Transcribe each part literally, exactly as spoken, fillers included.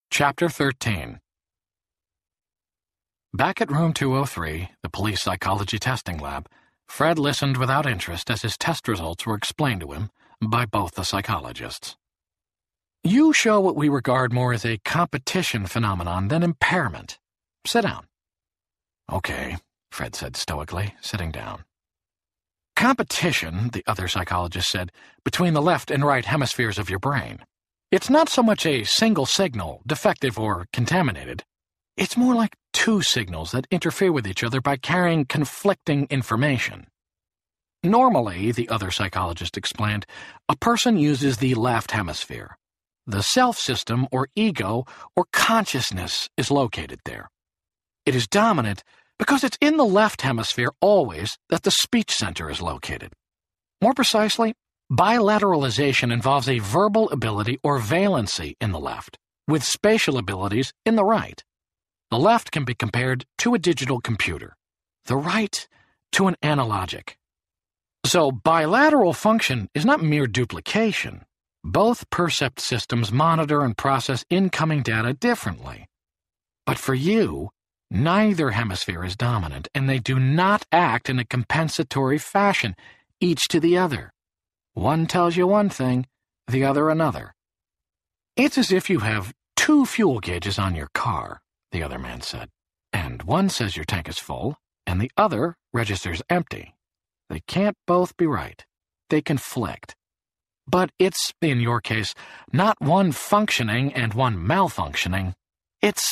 Chapter thirteen. Back at room two oh three, the police psychology testing lab, Fred listened without interest as his test results were explained to him by both the psychologists. You show what we regard more as a competition phenomenon than impairment. Sit down. Okay, Fred said stoically, sitting down. Competition, the other psychologist said, between the left and right hemispheres of your brain. It's not so much a single signal, defective or contaminated. It's more like two signals that interfere with each other by carrying conflicting information. Normally, the other psychologist explained, a person uses the left hemisphere. The self system or ego or consciousness is located there. It is dominant because it's in the left hemisphere always that the speech center is located. More precisely, bilateralization involves a verbal ability or valency in the left, with spatial abilities in the right. The left can be compared to a digital computer, the right to an analogic. So bilateral function is not mere duplication. Both percept systems monitor and process incoming data differently. But for you, neither hemisphere is dominant, and they do not act in a compensatory fashion, each to the other. One tells you one thing, the other another. It's as if you have two fuel gauges on your car, the other man said, and one says your tank is full, and the other registers empty. They can't both be right. They conflict. But it's, in your case, not one functioning and one malfunctioning. It's...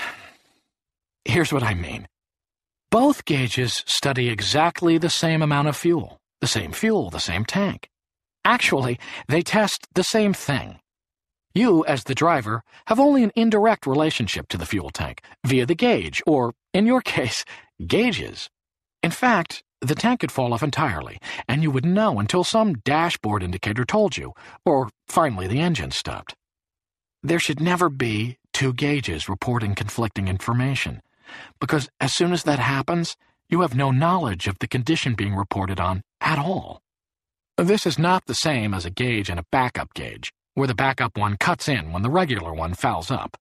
Here's what I mean. Both gauges study exactly the same amount of fuel, the same fuel, the same tank. Actually, they test the same thing. You, as the driver, have only an indirect relationship to the fuel tank via the gauge, or, in your case, gauges. In fact, the tank could fall off entirely, and you wouldn't know until some dashboard indicator told you, or finally the engine stopped. There should never be two gauges reporting conflicting information, because as soon as that happens, you have no knowledge of the condition being reported on at all. This is not the same as a gauge and a backup gauge, where the backup one cuts in when the regular one fouls up.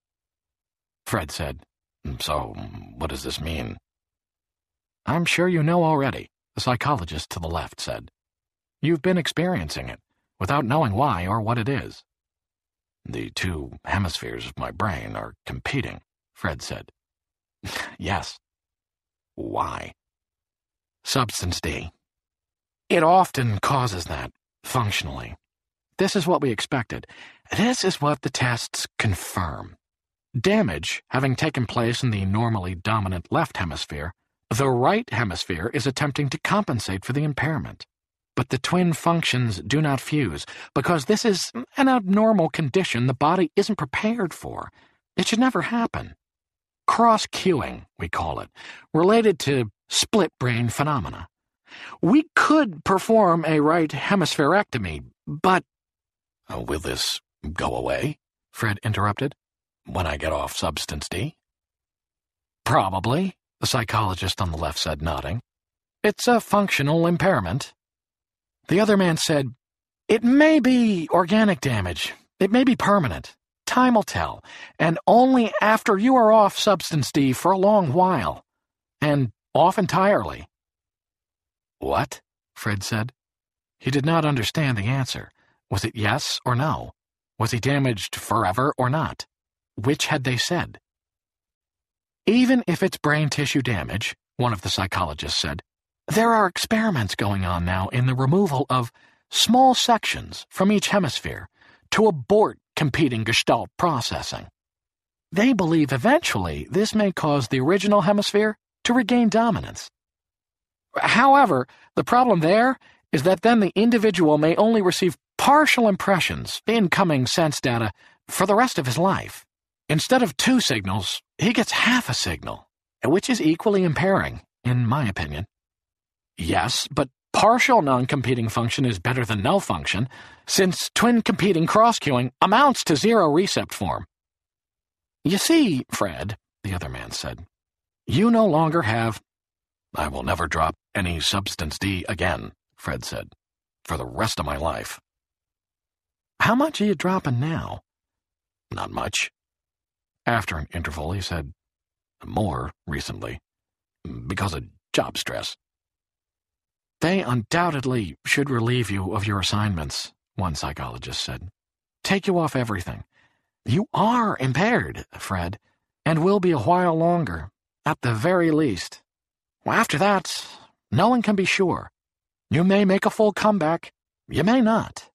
Fred said, So, what does this mean? I'm sure you know already, the psychologist to the left said. You've been experiencing it, without knowing why or what it is. The two hemispheres of my brain are competing, Fred said. Yes. Why? Substance D. It often causes that, functionally. This is what we expected. This is what the tests confirm. Damage having taken place in the normally dominant left hemisphere, the right hemisphere is attempting to compensate for the impairment. But the twin functions do not fuse, because this is an abnormal condition the body isn't prepared for. It should never happen. Cross-cueing, we call it, related to split-brain phenomena. We could perform a right hemispherectomy, but... Oh, will this go away? Fred interrupted. When I get off Substance D? Probably, the psychologist on the left said, nodding. It's a functional impairment. The other man said, It may be organic damage. It may be permanent. Time will tell, and only after you are off Substance D for a long while, and off entirely. What? Fred said. He did not understand the answer. Was it yes or no? Was he damaged forever or not? Which had they said? Even if it's brain tissue damage, one of the psychologists said, there are experiments going on now in the removal of small sections from each hemisphere to abort competing gestalt processing. They believe eventually this may cause the original hemisphere to regain dominance. However, the problem there is that then the individual may only receive partial impressions, incoming sense data, for the rest of his life. Instead of two signals, he gets half a signal, which is equally impairing, in my opinion. Yes, but partial non-competing function is better than no function, since twin competing cross-cueing amounts to zero recept form. You see, Fred, the other man said, you no longer have... I will never drop any Substance D again, Fred said, for the rest of my life. How much are you dropping now? Not much. After an interval, he said, "More recently, because of job stress." "They undoubtedly should relieve you of your assignments," one psychologist said. "Take you off everything. You are impaired, Fred, and will be a while longer, at the very least. After that, no one can be sure. You may make a full comeback, you may not."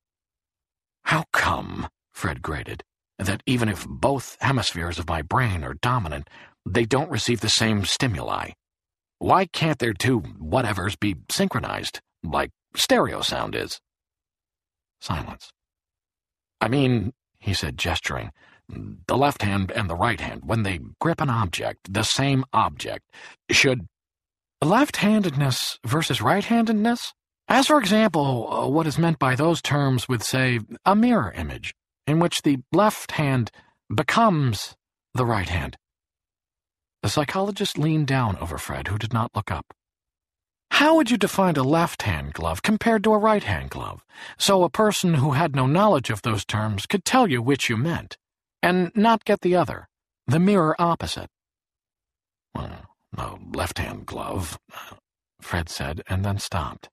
"How come," Fred grated, "that even if both hemispheres of my brain are dominant, they don't receive the same stimuli? Why can't their two whatevers be synchronized, like stereo sound is?" Silence. "I mean," he said, gesturing, "the left hand and the right hand, when they grip an object, the same object, should—" "Left-handedness versus right-handedness? As, for example, what is meant by those terms with, say, a mirror image, in which the left hand becomes the right hand." The psychologist leaned down over Fred, who did not look up. "How would you define a left-hand glove compared to a right-hand glove, so a person who had no knowledge of those terms could tell you which you meant, and not get the other, the mirror opposite?" "Well, a left-hand glove," Fred said, and then stopped.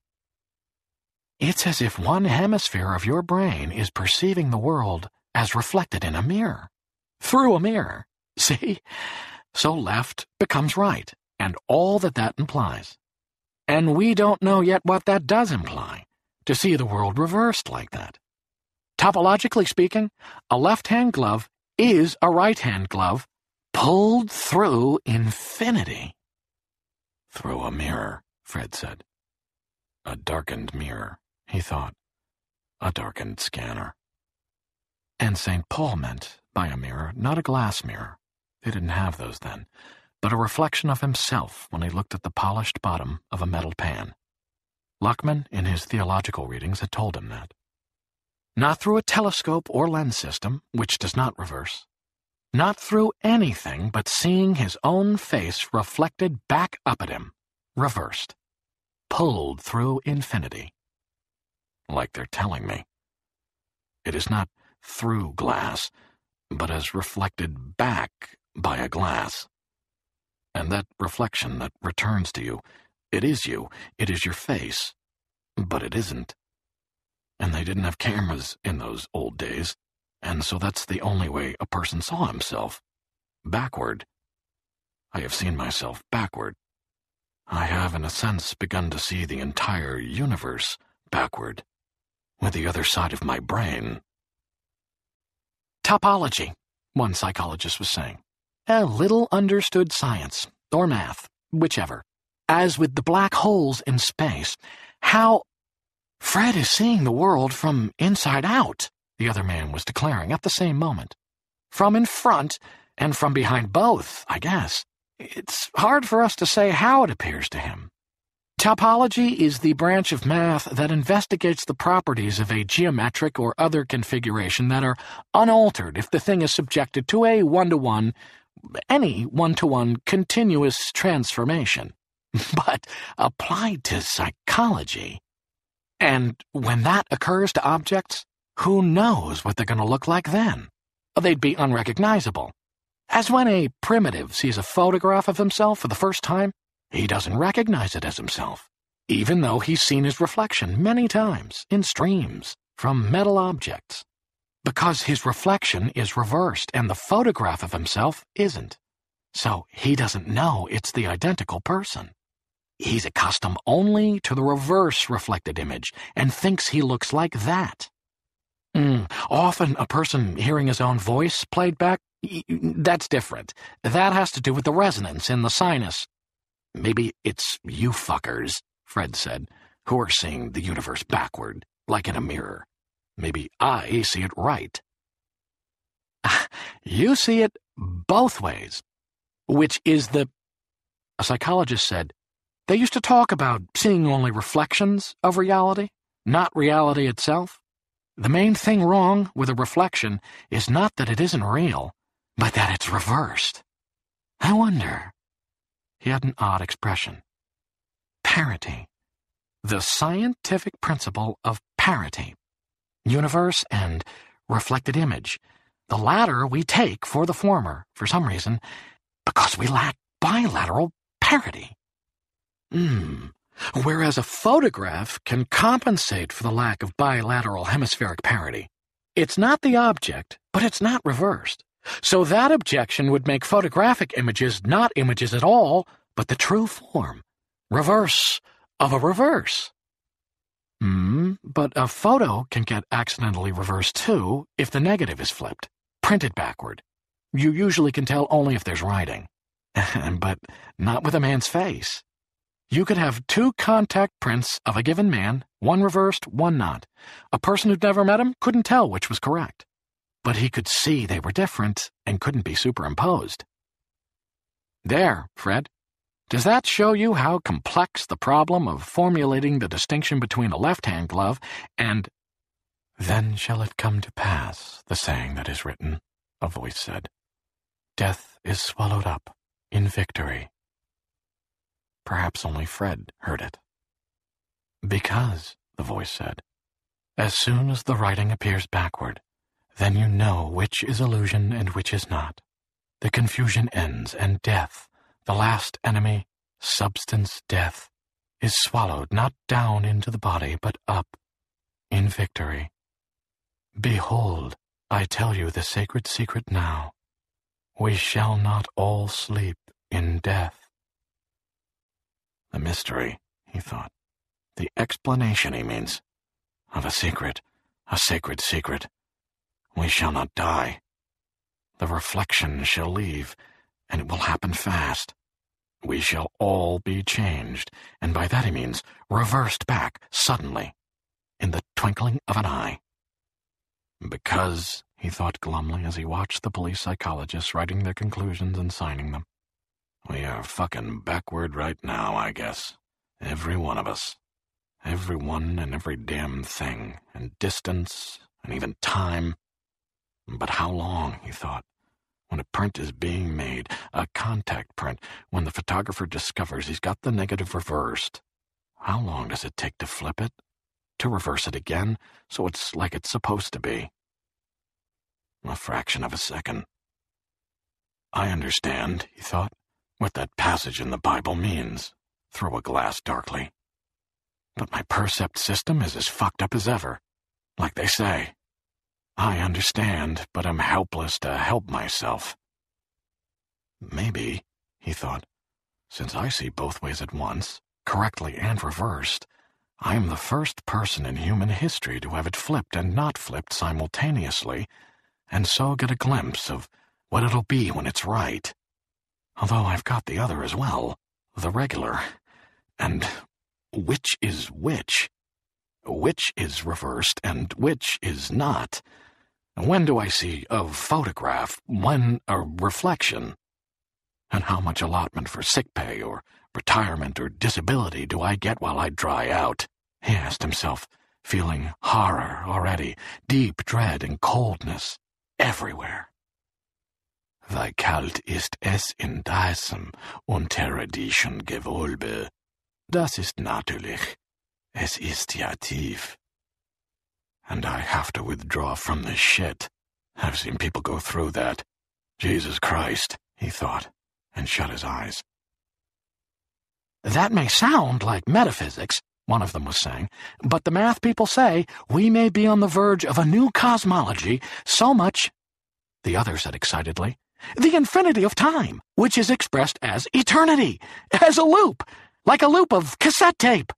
"It's as if one hemisphere of your brain is perceiving the world as reflected in a mirror. Through a mirror. See? So left becomes right, and all that that implies. And we don't know yet what that does imply, to see the world reversed like that. Topologically speaking, a left-hand glove is a right-hand glove pulled through infinity." "Through a mirror," Fred said. A darkened mirror, he thought. A darkened scanner. And Saint Paul meant by a mirror not a glass mirror. They didn't have those then, but a reflection of himself when he looked at the polished bottom of a metal pan. Luckman, in his theological readings, had told him that. Not through a telescope or lens system, which does not reverse. Not through anything but seeing his own face reflected back up at him, reversed. Pulled through infinity. Like they're telling me. It is not through glass, but as reflected back by a glass. And that reflection that returns to you, it is you, it is your face, but it isn't. And they didn't have cameras in those old days, and so that's the only way a person saw himself. Backward. I have seen myself backward. I have, in a sense, begun to see the entire universe backward, with the other side of my brain." "Topology," one psychologist was saying. "A little understood science, or math, whichever. As with the black holes in space, how—" "Fred is seeing the world from inside out," the other man was declaring at the same moment. "From in front and from behind both, I guess. It's hard for us to say how it appears to him. Topology is the branch of math that investigates the properties of a geometric or other configuration that are unaltered if the thing is subjected to a one-to-one, any one-to-one continuous transformation. But applied to psychology. And when that occurs to objects, who knows what they're going to look like then? They'd be unrecognizable. As when a primitive sees a photograph of himself for the first time, he doesn't recognize it as himself, even though he's seen his reflection many times in streams from metal objects, because his reflection is reversed and the photograph of himself isn't. So he doesn't know it's the identical person. He's accustomed only to the reverse reflected image and thinks he looks like that. Mm, often a person hearing his own voice played back, that's different. That has to do with the resonance in the sinus. Maybe it's you fuckers, Fred said, who are seeing the universe backward, like in a mirror. Maybe I see it right. You see it both ways, which is the... A psychologist said, they used to talk about seeing only reflections of reality, not reality itself. The main thing wrong with a reflection is not that it isn't real, but that it's reversed. I wonder... He had an odd expression. Parity. The scientific principle of parity. Universe and reflected image. The latter we take for the former, for some reason, because we lack bilateral parity. Hmm. Whereas a photograph can compensate for the lack of bilateral hemispheric parity. It's not the object, but it's not reversed. So that objection would make photographic images not images at all, but the true form, reverse of a reverse. Hmm, but a photo can get accidentally reversed too if the negative is flipped, printed backward. You usually can tell only if there's writing. But not with a man's face. You could have two contact prints of a given man, one reversed, one not. A person who'd never met him couldn't tell which was correct. But he could see they were different and couldn't be superimposed. There, Fred. Does that show you how complex the problem of formulating the distinction between a left-hand glove and— "Then shall it come to pass, the saying that is written," a voice said. "Death is swallowed up in victory." Perhaps only Fred heard it. "Because," the voice said, "as soon as the writing appears backward, then you know which is illusion and which is not. The confusion ends, and death, the last enemy, substance death, is swallowed not down into the body, but up in victory. Behold, I tell you the sacred secret now. We shall not all sleep in death." The mystery, he thought. The explanation, he means. Of a secret, a sacred secret. We shall not die. The reflection shall leave, and it will happen fast. We shall all be changed, and by that he means reversed back suddenly, in the twinkling of an eye. Because, he thought glumly as he watched the police psychologists writing their conclusions and signing them, we are fucking backward right now, I guess. Every one of us. Every one and every damn thing, and distance, and even time. But how long, he thought, when a print is being made, a contact print, when the photographer discovers he's got the negative reversed, how long does it take to flip it? To reverse it again, so it's like it's supposed to be? A fraction of a second. I understand, he thought, what that passage in the Bible means, through a glass darkly. But my percept system is as fucked up as ever, like they say. I understand, but I'm helpless to help myself. Maybe, he thought, since I see both ways at once, correctly and reversed, I am the first person in human history to have it flipped and not flipped simultaneously, and so get a glimpse of what it'll be when it's right. Although I've got the other as well, the regular. And which is which? Which is reversed and which is not? When do I see a photograph, when a reflection? And how much allotment for sick pay or retirement or disability do I get while I dry out? He asked himself, feeling horror already, deep dread and coldness everywhere. Wie kalt ist es in diesem unterirdischen Gewölbe? Das ist natürlich. Es ist ja tief. And I have to withdraw from this shit. I've seen people go through that. Jesus Christ, he thought, and shut his eyes. That may sound like metaphysics, one of them was saying, but the math people say we may be on the verge of a new cosmology, so much, the other said excitedly, the infinity of time, which is expressed as eternity, as a loop, like a loop of cassette tape.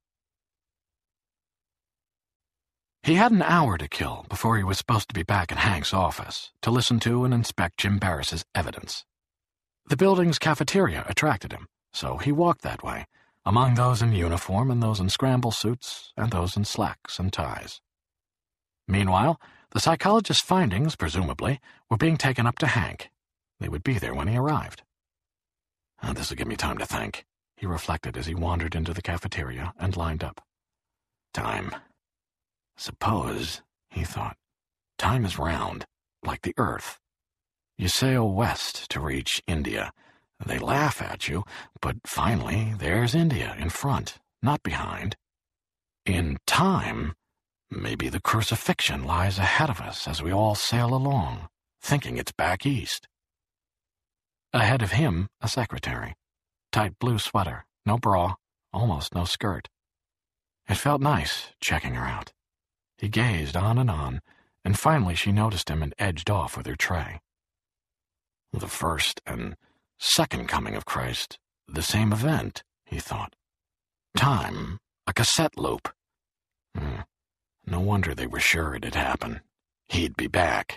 He had an hour to kill before he was supposed to be back at Hank's office to listen to and inspect Jim Barris's evidence. The building's cafeteria attracted him, so he walked that way, among those in uniform and those in scramble suits and those in slacks and ties. Meanwhile, the psychologist's findings, presumably, were being taken up to Hank. They would be there when he arrived. Oh, this will give me time to think, he reflected as he wandered into the cafeteria and lined up. Time. Suppose, he thought, time is round, like the earth. You sail west to reach India. They laugh at you, but finally there's India in front, not behind. In time, maybe the crucifixion lies ahead of us as we all sail along, thinking it's back east. Ahead of him, a secretary. Tight blue sweater, no bra, almost no skirt. It felt nice, checking her out. He gazed on and on, and finally she noticed him and edged off with her tray. The first and second coming of Christ, the same event, he thought. Time, a cassette loop. Hmm. No wonder they were sure it'd happen. He'd be back.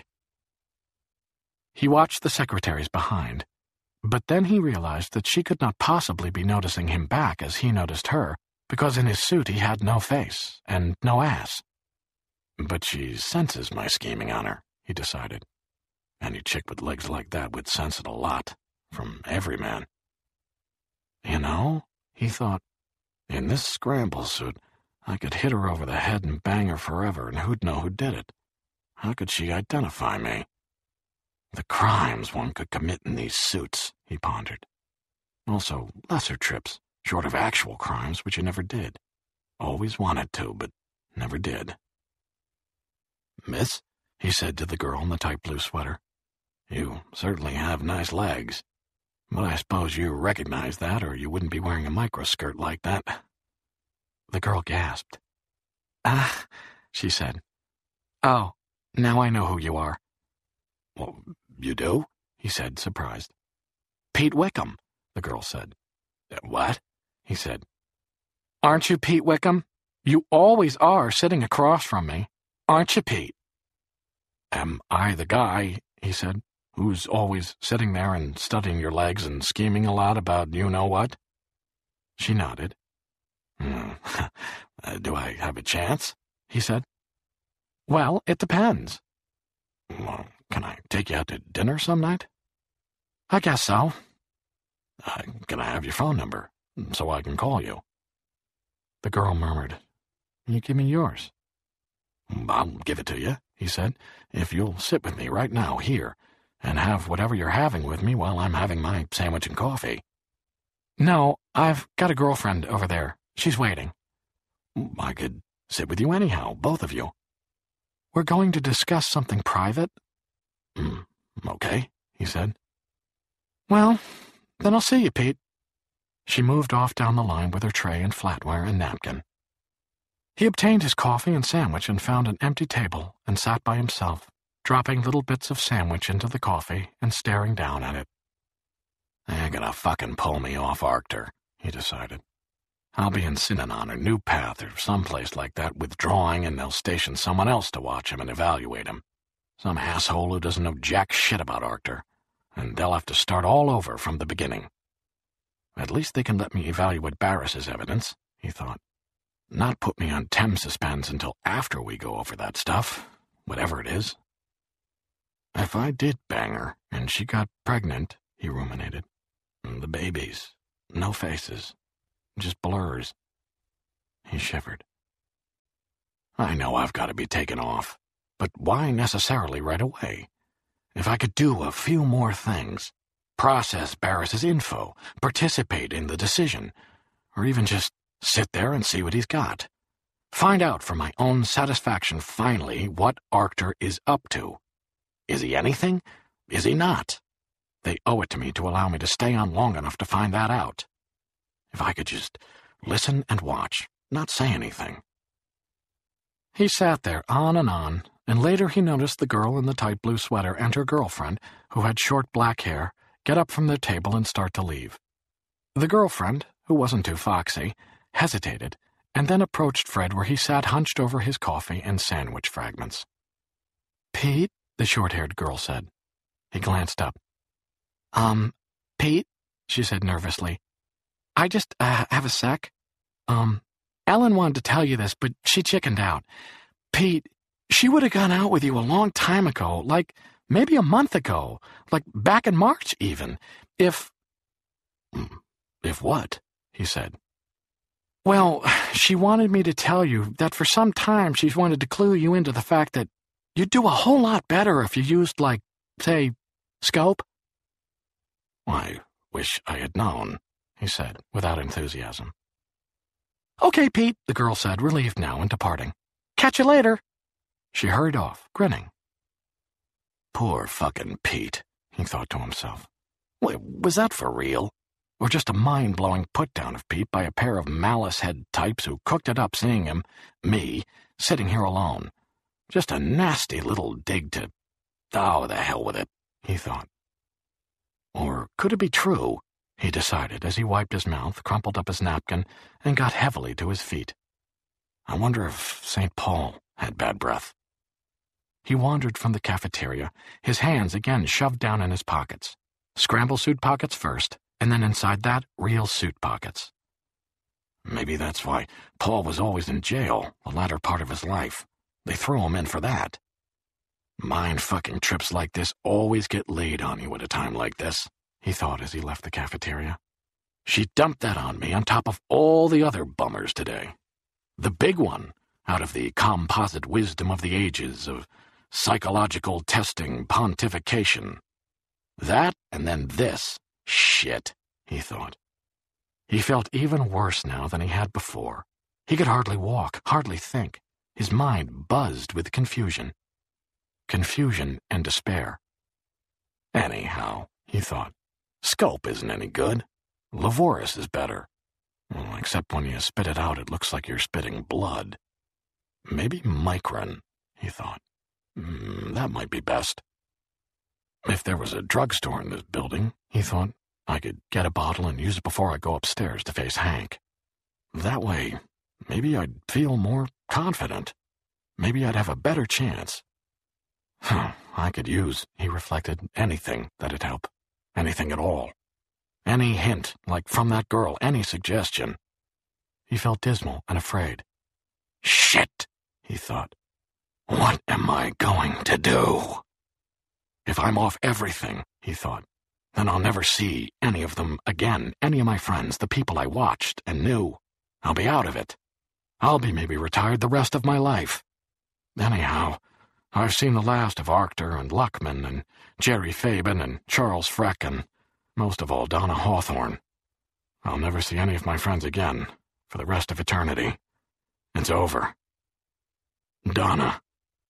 He watched the secretaries behind, but then he realized that she could not possibly be noticing him back as he noticed her, because in his suit he had no face and no ass. But she senses my scheming on her, he decided. Any chick with legs like that would sense it a lot, from every man. You know, he thought, in this scramble suit, I could hit her over the head and bang her forever, and who'd know who did it? How could she identify me? The crimes one could commit in these suits, he pondered. Also, lesser trips, short of actual crimes, which he never did. Always wanted to, but never did. Miss, he said to the girl in the tight blue sweater, you certainly have nice legs. But I suppose you recognize that, or you wouldn't be wearing a microskirt like that. The girl gasped. Ah, she said. Oh, now I know who you are. Well, you do? He said, surprised. Pete Wickham, the girl said. What? He said. Aren't you Pete Wickham? You always are sitting across from me. Aren't you, Pete? Am I the guy, he said, who's always sitting there and studying your legs and scheming a lot about you-know-what? She nodded. Hmm. uh, do I have a chance? He said. Well, it depends. Well, can I take you out to dinner some night? I guess so. Uh, can I have your phone number, so I can call you? The girl murmured, You give me yours. I'll give it to you, he said, if you'll sit with me right now here, and have whatever you're having with me while I'm having my sandwich and coffee. No, I've got a girlfriend over there. She's waiting. I could sit with you anyhow, both of you. We're going to discuss something private? Mm, okay, he said. Well, then I'll see you, Pete. She moved off down the line with her tray and flatware and napkin. He obtained his coffee and sandwich and found an empty table and sat by himself, dropping little bits of sandwich into the coffee and staring down at it. They're gonna fucking pull me off Arctur, he decided. I'll be in Synanon or New Path or someplace like that withdrawing, and they'll station someone else to watch him and evaluate him. Some asshole who doesn't know jack shit about Arctur, and they'll have to start all over from the beginning. At least they can let me evaluate Barris's evidence, he thought. Not put me on Thames suspense until after we go over that stuff, whatever it is. If I did bang her, and she got pregnant, he ruminated, the babies, no faces, just blurs. He shivered. I know I've got to be taken off, but why necessarily right away? If I could do a few more things, process Barris's info, participate in the decision, or even just sit there and see what he's got. Find out for my own satisfaction finally what Arctur is up to. Is he anything? Is he not? They owe it to me to allow me to stay on long enough to find that out. If I could just listen and watch, not say anything. He sat there on and on, and later he noticed the girl in the tight blue sweater and her girlfriend, who had short black hair, get up from their table and start to leave. The girlfriend, who wasn't too foxy, hesitated, and then approached Fred where he sat hunched over his coffee and sandwich fragments. Pete, the short-haired girl said. He glanced up. Um, Pete, she said nervously. I just, uh, have a sec. Um, Ellen wanted to tell you this, but she chickened out. Pete, she would have gone out with you a long time ago, like maybe a month ago, like back in March even, if... If what? He said. Well, she wanted me to tell you that for some time she's wanted to clue you into the fact that you'd do a whole lot better if you used, like, say, scope. I wish I had known, he said, without enthusiasm. Okay, Pete, the girl said, relieved now and departing. Catch you later. She hurried off, grinning. Poor fucking Pete, he thought to himself. Wait, was that for real? Or just a mind-blowing put-down of Pete by a pair of malice-head types who cooked it up seeing him, me, sitting here alone? Just a nasty little dig to... Oh, the hell with it, he thought. Or could it be true, he decided as he wiped his mouth, crumpled up his napkin, and got heavily to his feet. I wonder if Saint Paul had bad breath. He wandered from the cafeteria, his hands again shoved down in his pockets. Scramble suit pockets first, and then inside that, real suit pockets. Maybe that's why Paul was always in jail the latter part of his life. They threw him in for that. Mind-fucking trips like this always get laid on you at a time like this, he thought as he left the cafeteria. She dumped that on me on top of all the other bummers today. The big one, out of the composite wisdom of the ages of psychological testing pontification. That and then this. Shit, he thought. He felt even worse now than he had before. He could hardly walk, hardly think. His mind buzzed with confusion. Confusion and despair. Anyhow, he thought, Scope isn't any good. Levoris is better. Well, except when you spit it out, it looks like you're spitting blood. Maybe Micron, he thought. Mm, that might be best. If there was a drugstore in this building, he thought, I could get a bottle and use it before I go upstairs to face Hank. That way, maybe I'd feel more confident. Maybe I'd have a better chance. Huh, I could use, he reflected, anything that'd help. Anything at all. Any hint, like from that girl, any suggestion. He felt dismal and afraid. Shit, he thought. What am I going to do? If I'm off everything, he thought, then I'll never see any of them again, any of my friends, the people I watched and knew. I'll be out of it. I'll be maybe retired the rest of my life. Anyhow, I've seen the last of Arctur and Luckman and Jerry Fabin and Charles Freck and, most of all, Donna Hawthorne. I'll never see any of my friends again for the rest of eternity. It's over. Donna.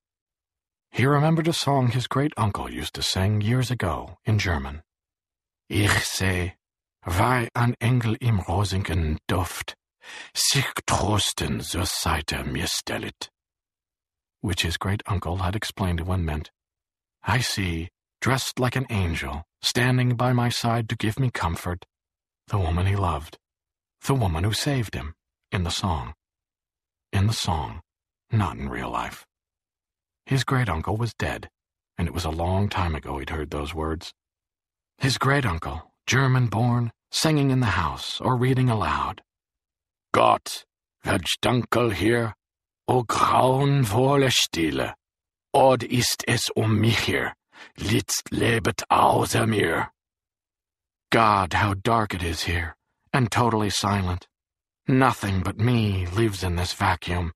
He remembered a song his great-uncle used to sing years ago in German. Ich seh, wie ein Engel im rosigen Duft, sich trosten zur Seite mir stellet. Which his great-uncle had explained to him meant, I see, dressed like an angel, standing by my side to give me comfort, the woman he loved, the woman who saved him, in the song. In the song, not in real life. His great-uncle was dead, and it was a long time ago he'd heard those words. His great-uncle, German-born, singing in the house or reading aloud. Gott, welch dunkel hier, o grauenvolle Stille, od ist es um mich hier, nichts lebet außer mir. God, how dark it is here, and totally silent. Nothing but me lives in this vacuum.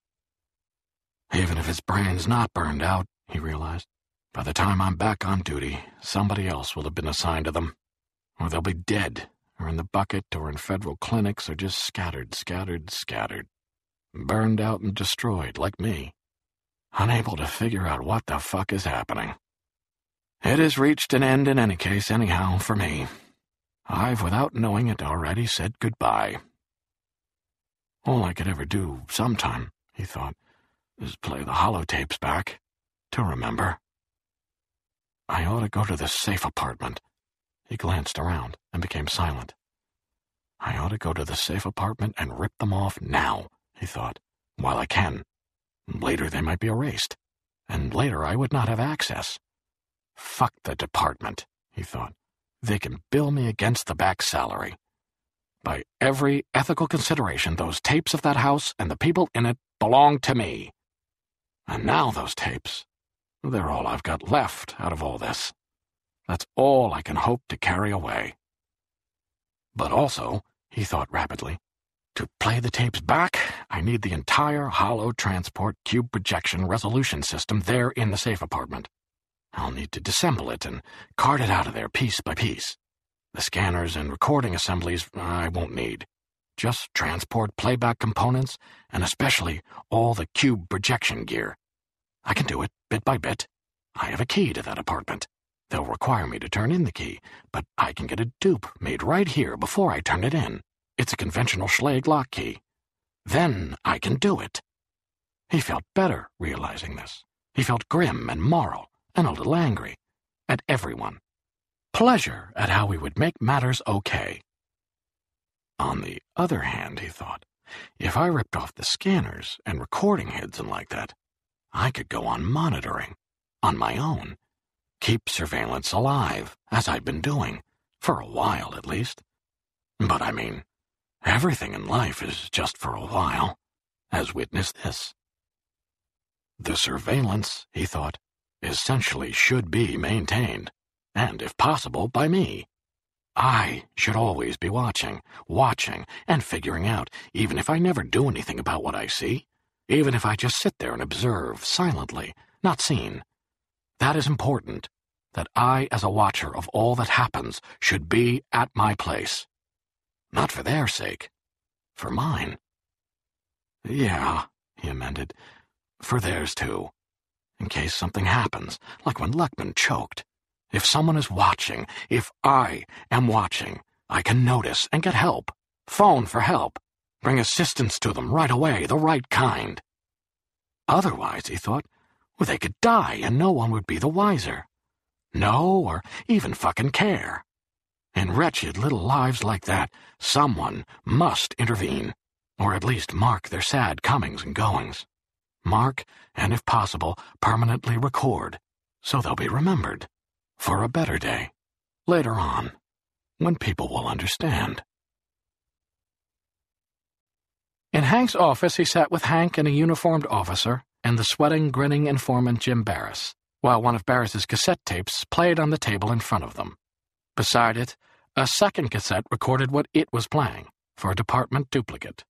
Even if his brain's not burned out, he realized, by the time I'm back on duty, somebody else will have been assigned to them. Or they'll be dead, or in the bucket, or in federal clinics, or just scattered, scattered, scattered. Burned out and destroyed, like me. Unable to figure out what the fuck is happening. It has reached an end in any case, anyhow, for me. I've, without knowing it already, said goodbye. All I could ever do sometime, he thought, is play the holotapes back, to remember. I ought to go to the safe apartment. He glanced around and became silent. I ought to go to the safe apartment and rip them off now, he thought, while I can. Later they might be erased, and later I would not have access. Fuck the department, he thought. They can bill me against the back salary. By every ethical consideration, those tapes of that house and the people in it belong to me. And now those tapes, they're all I've got left out of all this. That's all I can hope to carry away. But also, he thought rapidly, to play the tapes back, I need the entire hollow transport cube projection resolution system there in the safe apartment. I'll need to disassemble it and cart it out of there piece by piece. The scanners and recording assemblies I won't need. Just transport playback components, and especially all the cube projection gear. I can do it, bit by bit. I have a key to that apartment. They'll require me to turn in the key, but I can get a dupe made right here before I turn it in. It's a conventional Schlage lock key. Then I can do it. He felt better realizing this. He felt grim and moral and a little angry at everyone. Pleasure at how he would make matters okay. On the other hand, he thought, if I ripped off the scanners and recording heads and like that, I could go on monitoring, on my own. Keep surveillance alive, as I've been doing, for a while at least. But I mean, everything in life is just for a while, as witness this. The surveillance, he thought, essentially should be maintained, and if possible, by me. I should always be watching, watching, and figuring out, even if I never do anything about what I see, even if I just sit there and observe silently, not seen. That is important, that I, as a watcher of all that happens, should be at my place. Not for their sake, for mine. Yeah, he amended, for theirs too, in case something happens, like when Luckman choked. If someone is watching, if I am watching, I can notice and get help. Phone for help. Bring assistance to them right away, the right kind. Otherwise, he thought, well, they could die and no one would be the wiser. No, or even fucking care. In wretched little lives like that, someone must intervene, or at least mark their sad comings and goings. Mark, and if possible, permanently record, so they'll be remembered. For a better day, later on, when people will understand. In Hank's office, he sat with Hank and a uniformed officer and the sweating, grinning informant Jim Barris, while one of Barris's cassette tapes played on the table in front of them. Beside it, a second cassette recorded what it was playing, for a department duplicate.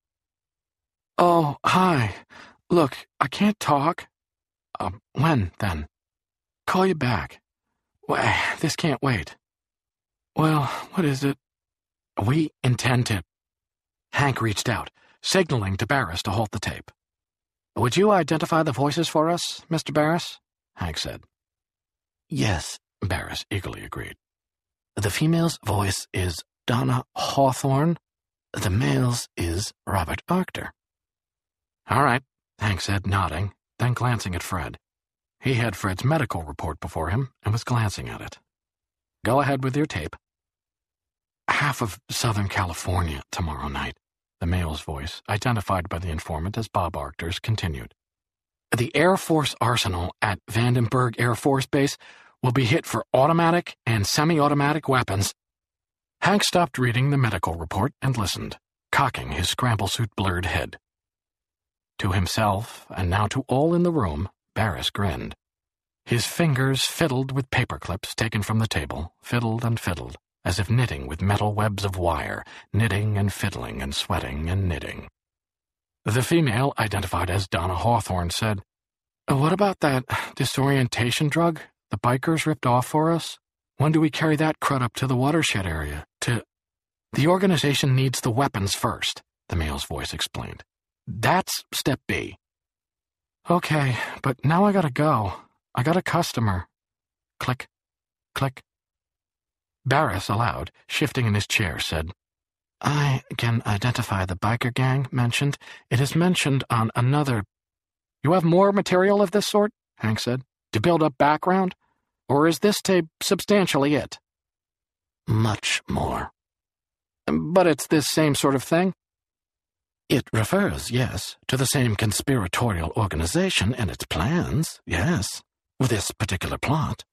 "Oh, hi. Look, I can't talk." Uh, when, then? "Call you back." "Well, this can't wait." "Well, what is it?" "We intend to—" Hank reached out, signaling to Barris to halt the tape. "Would you identify the voices for us, Mister Barris?" Hank said. "Yes," Barris eagerly agreed. "The female's voice is Donna Hawthorne. The male's is Robert Arctor." "All right," Hank said, nodding, then glancing at Fred. He had Fred's medical report before him and was glancing at it. "Go ahead with your tape." "Half of Southern California tomorrow night," the male's voice, identified by the informant as Bob Arctor's, continued. "The Air Force arsenal at Vandenberg Air Force Base will be hit for automatic and semi-automatic weapons." Hank stopped reading the medical report and listened, cocking his scramble-suit blurred head. To himself, and now to all in the room, Barris grinned. His fingers fiddled with paper clips taken from the table, fiddled and fiddled, as if knitting with metal webs of wire, knitting and fiddling and sweating and knitting. The female, identified as Donna Hawthorne, said, "What about that disorientation drug the bikers ripped off for us? When do we carry that crud up to the watershed area? To—" "The organization needs the weapons first," the male's voice explained. "That's step B." "Okay, but now I gotta go. I got a customer." Click, click. Barris, aloud, shifting in his chair, said, "I can identify the biker gang mentioned. It is mentioned on another—" "You have more material of this sort," Hank said, "to build up background? Or is this tape substantially it?" "Much more." "But it's this same sort of thing?" "It refers, yes, to the same conspiratorial organization and its plans, yes, with this particular plot."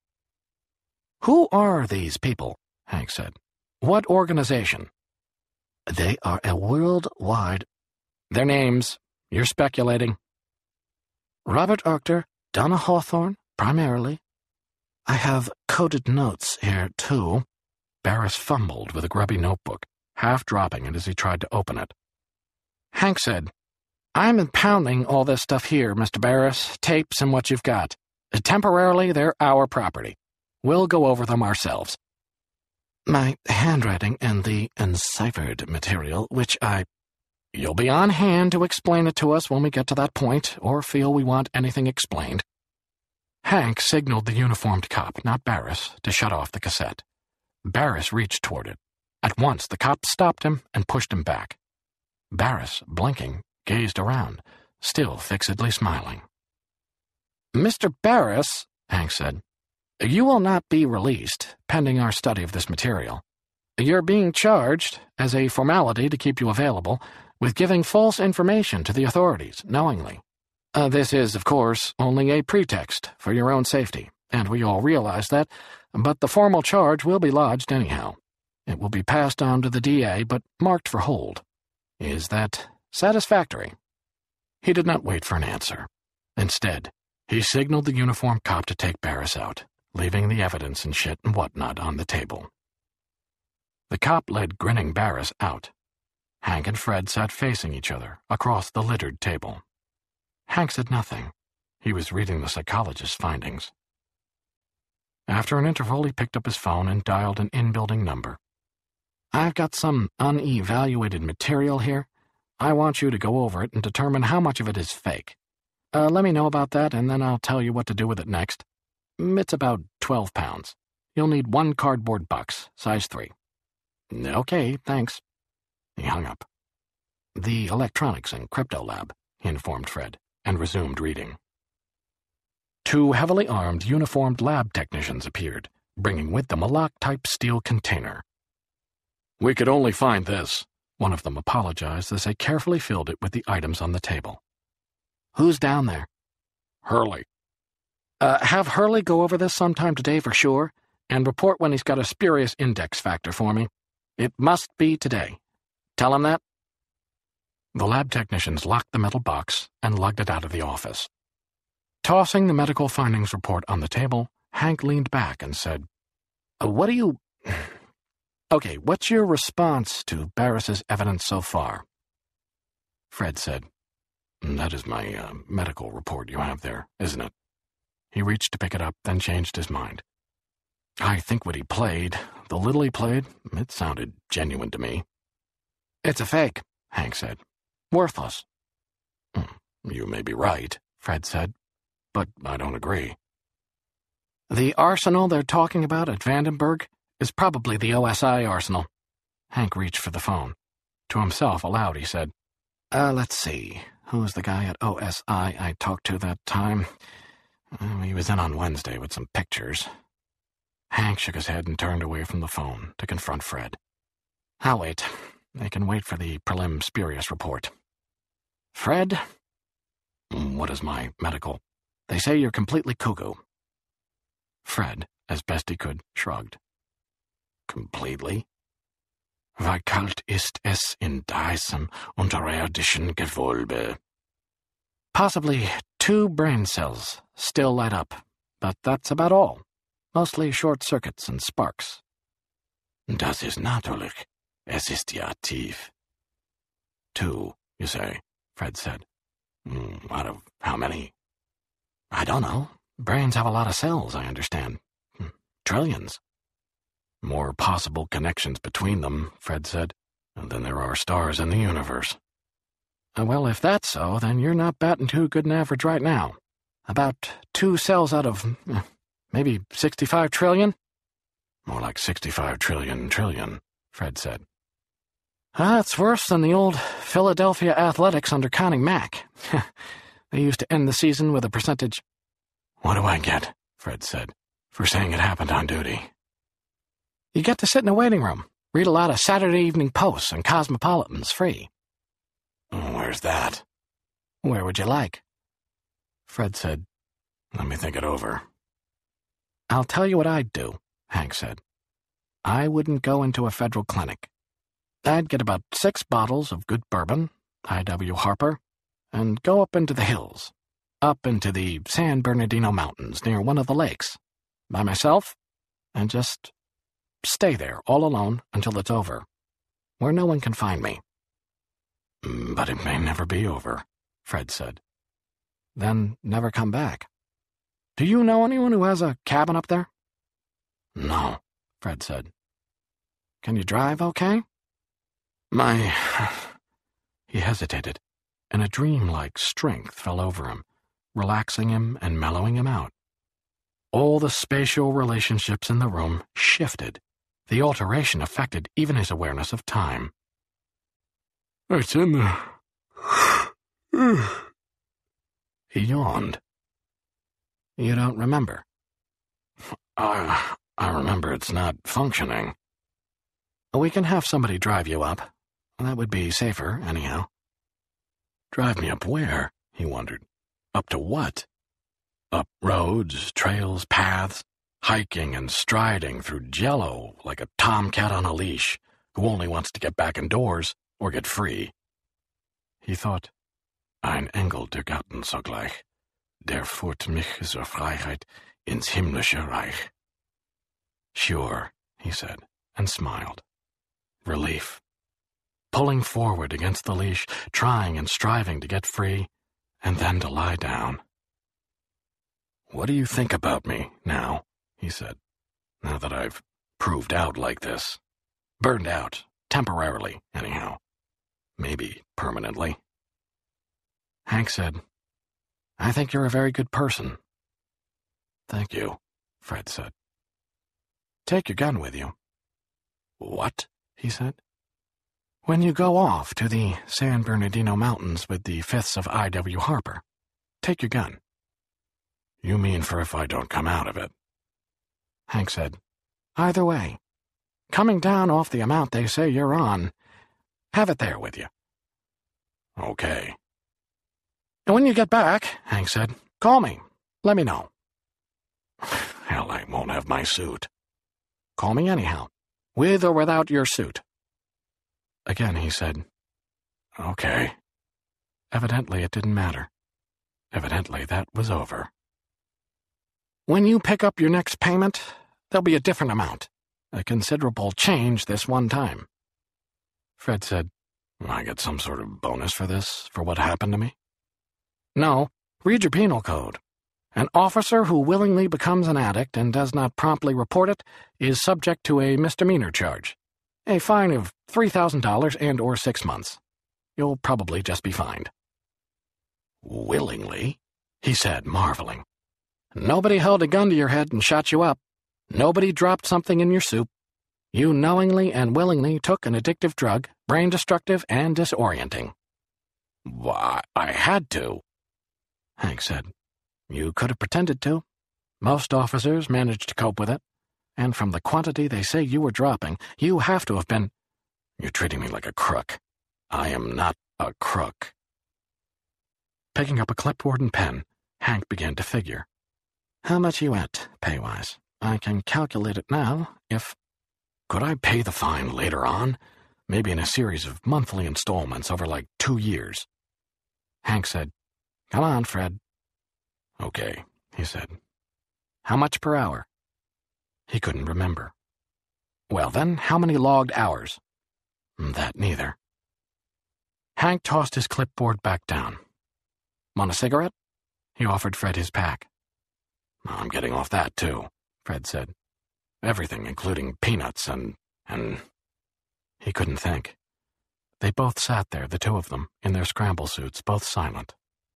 "Who are these people?" Hank said. "What organization?" "They are a worldwide—" "Their names. You're speculating." "Robert Arctor, Donna Hawthorne, primarily. I have coded notes here, too." Barris fumbled with a grubby notebook, half dropping it as he tried to open it. Hank said, "I'm impounding all this stuff here, Mister Barris, tapes and what you've got. Temporarily, they're our property. We'll go over them ourselves." "My handwriting and the enciphered material, which I—" "You'll be on hand to explain it to us when we get to that point, or feel we want anything explained." Hank signaled the uniformed cop, not Barris, to shut off the cassette. Barris reached toward it. At once, the cop stopped him and pushed him back. Barris, blinking, gazed around, still fixedly smiling. "Mister Barris," Hank said, "you will not be released, pending our study of this material. You're being charged, as a formality to keep you available, with giving false information to the authorities, knowingly. Uh, this is, of course, only a pretext for your own safety, and we all realize that, but the formal charge will be lodged anyhow. It will be passed on to the D A, but marked for hold. Is that satisfactory?" He did not wait for an answer. Instead, he signaled the uniformed cop to take Barris out, leaving the evidence and shit and whatnot on the table. The cop led grinning Barris out. Hank and Fred sat facing each other across the littered table. Hank said nothing. He was reading the psychologist's findings. After an interval, he picked up his phone and dialed an in-building number. "I've got some unevaluated material here. I want you to go over it and determine how much of it is fake. Uh, let me know about that, and then I'll tell you what to do with it next. It's about twelve pounds. You'll need one cardboard box, size three." "Okay, thanks." He hung up. "The electronics and crypto lab," he informed Fred, and resumed reading. Two heavily armed, uniformed lab technicians appeared, bringing with them a lock-type steel container. "We could only find this," one of them apologized as they carefully filled it with the items on the table. "Who's down there?" "Hurley." Uh, have Hurley go over this sometime today for sure, and report when he's got a spurious index factor for me. It must be today. Tell him that." The lab technicians locked the metal box and lugged it out of the office. Tossing the medical findings report on the table, Hank leaned back and said, uh, What do you... Okay, what's your response to Barris's evidence so far?" Fred said, "That is my uh, medical report you have there, isn't it?" He reached to pick it up, then changed his mind. "I think what he played, the little he played, it sounded genuine to me." "It's a fake," Hank said. "Worthless." "You may be right," Fred said, "but I don't agree." "The arsenal they're talking about at Vandenberg is probably the O S I arsenal." Hank reached for the phone. To himself, aloud, he said, Uh, let's see. Who's the guy at O S I I talked to that time? Uh, he was in on Wednesday with some pictures. Hank shook his head and turned away from the phone to confront Fred. "I'll wait. They can wait for the prelim spurious report." "Fred?" "What is my medical?" "They say you're completely cuckoo." Fred, as best he could, shrugged. "Completely?" "Wie kalt ist es in diesem unterirdischen Gewölbe?" "Possibly two brain cells still light up, but that's about all. Mostly short circuits and sparks." "Das ist natürlich. Es ist ja tief." "Two, you say," Fred said. Mm, "out of how many?" "I don't know. Brains have a lot of cells, I understand. Trillions." "More possible connections between them," Fred said, "than there are stars in the universe." "Well, if that's so, then you're not batting too good an average right now. About two cells out of maybe sixty-five trillion?" "More like sixty-five trillion trillion," Fred said. "That's worse than the old Philadelphia Athletics under Connie Mack. They used to end the season with a percentage." "What do I get," Fred said, "for saying it happened on duty?" "You get to sit in a waiting room, read a lot of Saturday Evening Posts and Cosmopolitans free." "Where's that?" "Where would you like?" Fred said, "Let me think it over." "I'll tell you what I'd do," Hank said. "I wouldn't go into a federal clinic. I'd get about six bottles of good bourbon, I W Harper, and go up into the hills, up into the San Bernardino Mountains near one of the lakes, by myself, and just stay there all alone until it's over, where no one can find me." "But it may never be over," Fred said. "Then never come back. Do you know anyone who has a cabin up there?" "No," Fred said. "Can you drive okay?" My... He hesitated, and a dream-like strength fell over him, relaxing him and mellowing him out. All the spatial relationships in the room shifted. The alteration affected even his awareness of time. It's in there. He yawned. You don't remember? I, I remember it's not functioning. We can have somebody drive you up. That would be safer, anyhow. Drive me up where? He wondered. Up to what? Up roads, trails, paths, hiking and striding through jello like a tomcat on a leash who only wants to get back indoors or get free. He thought, Ein Engel der Garten sogleich, der führt mich zur Freiheit ins himmlische Reich. Sure, he said, and smiled. Relief. Pulling forward against the leash, trying and striving to get free, and then to lie down. What do you think about me now? He said, now that I've proved out like this. Burned out, temporarily, anyhow. Maybe permanently. Hank said, I think you're a very good person. Thank you, Fred said. Take your gun with you. What? He said. When you go off to the San Bernardino Mountains with the Fifths of I W Harper, take your gun. You mean for if I don't come out of it? Hank said, either way. Coming down off the amount they say you're on, have it there with you. Okay. And when you get back, Hank said, call me. Let me know. Hell, I won't have my suit. Call me anyhow, with or without your suit. Again he said, okay. Evidently it didn't matter. Evidently that was over. When you pick up your next payment, there'll be a different amount. A considerable change this one time. Fred said, I get some sort of bonus for this, for what happened to me? No, read your penal code. An officer who willingly becomes an addict and does not promptly report it is subject to a misdemeanor charge. A fine of three thousand dollars and or six months. You'll probably just be fined. Willingly? He said, marveling. Nobody held a gun to your head and shot you up. Nobody dropped something in your soup. You knowingly and willingly took an addictive drug, brain-destructive and disorienting. Why, I had to, Hank said. You could have pretended to. Most officers managed to cope with it. And from the quantity they say you were dropping, you have to have been... You're treating me like a crook. I am not a crook. Picking up a clipboard and pen, Hank began to figure. How much you at, pay-wise? I can calculate it now, if... Could I pay the fine later on? Maybe in a series of monthly installments over like two years. Hank said, come on, Fred. Okay, he said. How much per hour? He couldn't remember. Well then, how many logged hours? That neither. Hank tossed his clipboard back down. Want a cigarette? He offered Fred his pack. I'm getting off that, too, Fred said. Everything, including peanuts and... and... He couldn't think. They both sat there, the two of them, in their scramble suits, both silent.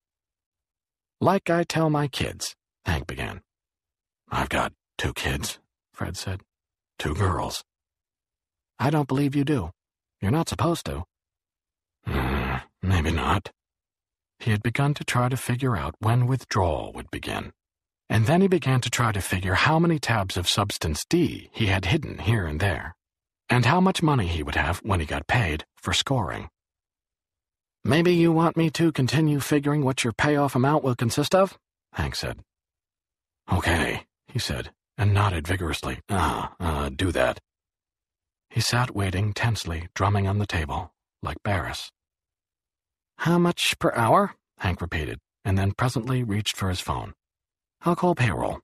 Like I tell my kids, Hank began. I've got two kids, Fred said. Two girls. I don't believe you do. You're not supposed to. Uh, maybe not. He had begun to try to figure out when withdrawal would begin. And then he began to try to figure how many tabs of Substance D he had hidden here and there, and how much money he would have when he got paid for scoring. Maybe you want me to continue figuring what your payoff amount will consist of? Hank said. Okay, he said, and nodded vigorously. Ah, uh, do that. He sat waiting tensely, drumming on the table, like Barris. How much per hour? Hank repeated, and then presently reached for his phone. I'll call payroll.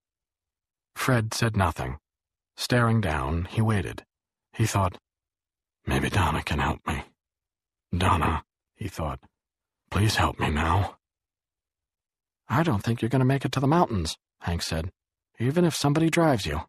Fred said nothing. Staring down, he waited. He thought, maybe Donna can help me. Donna, he thought, please help me now. I don't think you're going to make it to the mountains, Hank said, even if somebody drives you.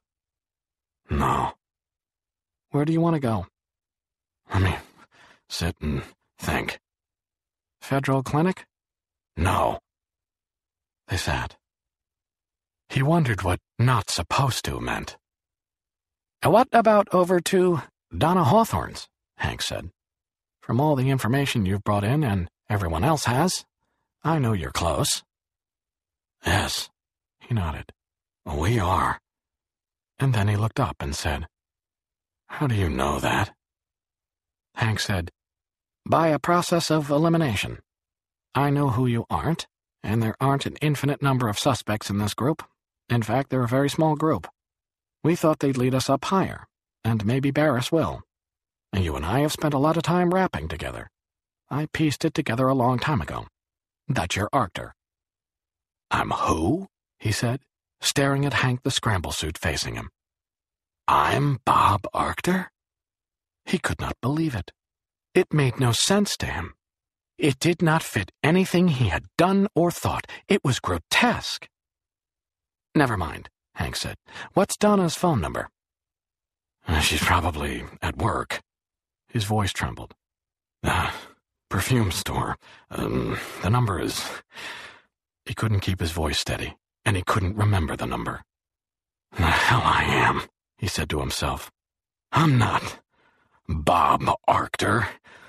No. Where do you want to go? Let me sit and think. Federal Clinic? No. They sat. He wondered what "not supposed to" meant. "What about over to Donna Hawthorne's?" Hank said. "From all the information you've brought in, and everyone else has, I know you're close." "Yes," he nodded. "We are." And then he looked up and said, "How do you know that?" Hank said, "By a process of elimination. I know who you aren't, and there aren't an infinite number of suspects in this group. In fact, they're a very small group. We thought they'd lead us up higher, and maybe Barris will. And you and I have spent a lot of time rapping together. I pieced it together a long time ago. That you're Arctor." "I'm who?" he said, staring at Hank the scramble suit facing him. "I'm Bob Arctor?" He could not believe it. It made no sense to him. It did not fit anything he had done or thought. It was grotesque. "Never mind," Hank said. "What's Donna's phone number?" "She's probably at work." His voice trembled. "The perfume store. Um, the number is..." He couldn't keep his voice steady, and he couldn't remember the number. "The hell I am," he said to himself. "I'm not Bob Arctor.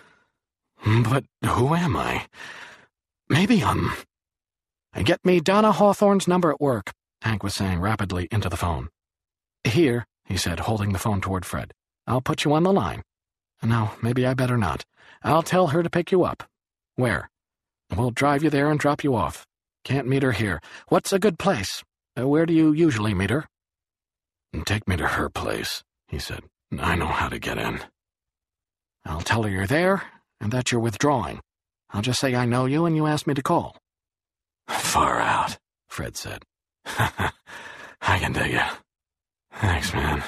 But who am I? Maybe I'm..." "Get me Donna Hawthorne's number at work," Hank was saying rapidly into the phone. "Here," he said, holding the phone toward Fred. "I'll put you on the line. No, maybe I better not. I'll tell her to pick you up. Where? We'll drive you there and drop you off. Can't meet her here. What's a good place? Uh, where do you usually meet her?" "Take me to her place," he said. "I know how to get in." "I'll tell her you're there and that you're withdrawing. I'll just say I know you and you asked me to call." "Far out," Fred said. "I can dig it. Thanks, man."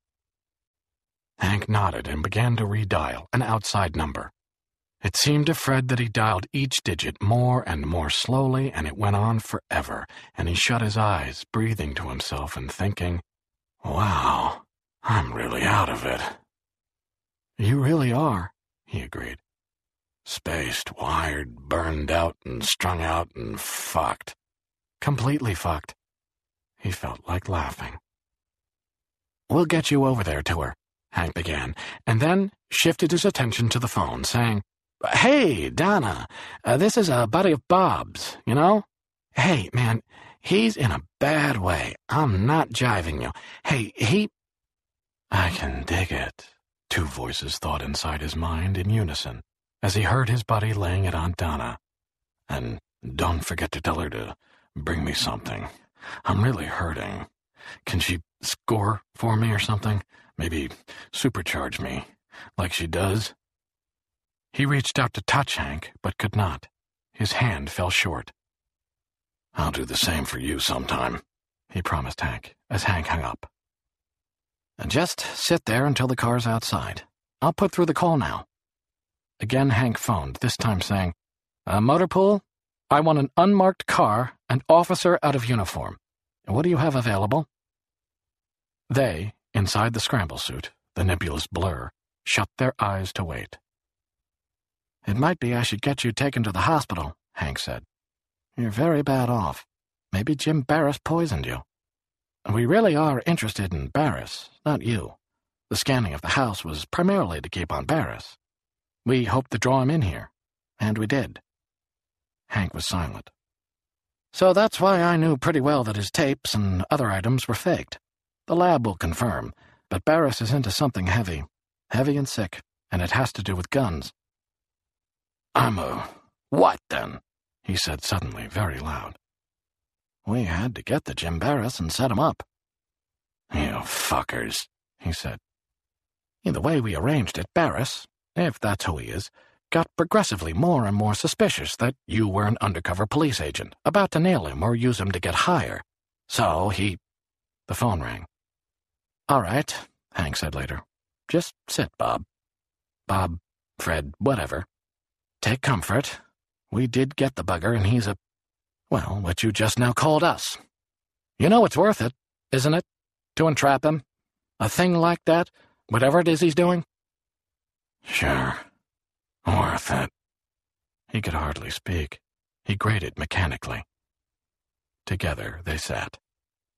Hank nodded and began to redial an outside number. It seemed to Fred that he dialed each digit more and more slowly, and it went on forever, and he shut his eyes, breathing to himself and thinking, "Wow, I'm really out of it." "You really are," he agreed. "Spaced, wired, burned out, and strung out, and fucked. Completely fucked." He felt like laughing. "We'll get you over there to her," Hank began, and then shifted his attention to the phone, saying, "Hey, Donna, uh, this is a buddy of Bob's, you know? Hey, man, he's in a bad way. I'm not jiving you. Hey, he..." "I can dig it," two voices thought inside his mind in unison, as he heard his buddy laying it on Donna. "And don't forget to tell her to bring me something. I'm really hurting. Can she score for me or something? Maybe supercharge me, like she does?" He reached out to touch Hank, but could not. His hand fell short. "I'll do the same for you sometime," he promised Hank, as Hank hung up. "Just sit there until the car's outside. I'll put through the call now." Again Hank phoned, this time saying, "A motor pool? I want an unmarked car, an officer out of uniform. What do you have available?" They, inside the scramble suit, the nebulous blur, shut their eyes to wait. "It might be I should get you taken to the hospital," Hank said. "You're very bad off. Maybe Jim Barris poisoned you. We really are interested in Barris, not you. The scanning of the house was primarily to keep on Barris. We hoped to draw him in here, and we did." Hank was silent. "So that's why I knew pretty well that his tapes and other items were faked. The lab will confirm, but Barris is into something heavy, heavy and sick, and it has to do with guns." "I'm a what, then?" he said suddenly, very loud. "We had to get to Jim Barris and set him up." "You fuckers," he said. "In the way we arranged it, Barris, if that's who he is, got progressively more and more suspicious that you were an undercover police agent, about to nail him or use him to get higher. So he..." The phone rang. "All right," Hank said later. "Just sit, Bob. Bob, Fred, whatever. Take comfort. We did get the bugger, and he's a... well, what you just now called us. You know it's worth it, isn't it? To entrap him? A thing like that, whatever it is he's doing?" "Sure. Worth it." He could hardly speak. He grated mechanically. Together they sat.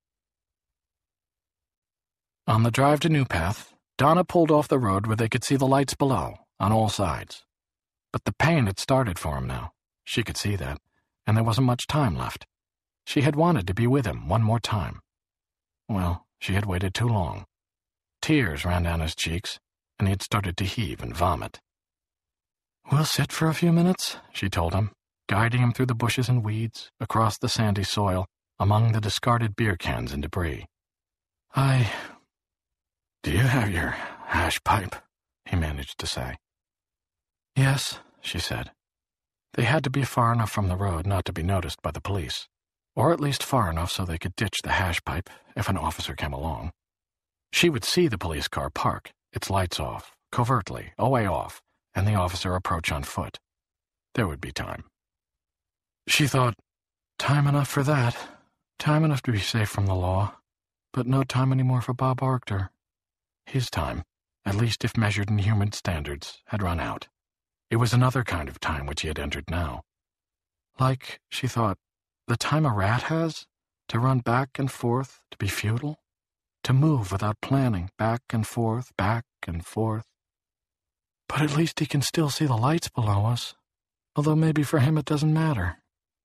On the drive to New Path, Donna pulled off the road where they could see the lights below, on all sides. But the pain had started for him now. She could see that, and there wasn't much time left. She had wanted to be with him one more time. Well, she had waited too long. Tears ran down his cheeks, and he had started to heave and vomit. "We'll sit for a few minutes," she told him, guiding him through the bushes and weeds, across the sandy soil, among the discarded beer cans and debris. I... "Do you have your hash pipe?" he managed to say. "Yes," she said. They had to be far enough from the road not to be noticed by the police, or at least far enough so they could ditch the hash pipe if an officer came along. She would see the police car park, its lights off, covertly, a way off, and the officer approach on foot. There would be time. She thought, time enough for that, time enough to be safe from the law, but no time anymore for Bob Arctor. His time, at least if measured in human standards, had run out. It was another kind of time which he had entered now. Like, she thought, the time a rat has, to run back and forth, to be futile, to move without planning, back and forth, back and forth. But at least he can still see the lights below us, although maybe for him it doesn't matter.